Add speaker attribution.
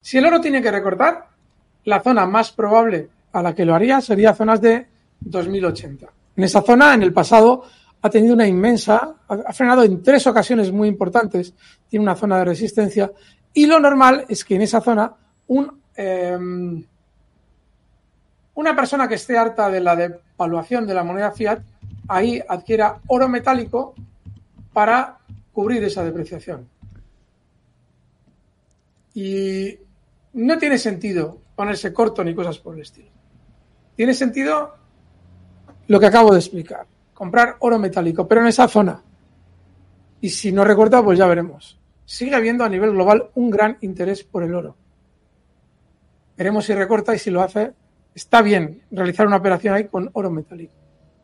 Speaker 1: Si el oro tiene que recortar, la zona más probable a la que lo haría sería zonas de 2080. En esa zona, en el pasado, ha tenido una inmensa, ha frenado en 3 ocasiones muy importantes, tiene una zona de resistencia, y lo normal es que en esa zona una persona que esté harta de la devaluación de la moneda fiat, ahí adquiera oro metálico para cubrir esa depreciación. Y no tiene sentido ponerse corto ni cosas por el estilo. Tiene sentido lo que acabo de explicar, comprar oro metálico, pero en esa zona. Y si no recorta, pues ya veremos. Sigue habiendo a nivel global un gran interés por el oro. Veremos si recorta y si lo hace. Está bien realizar una operación ahí con oro metálico.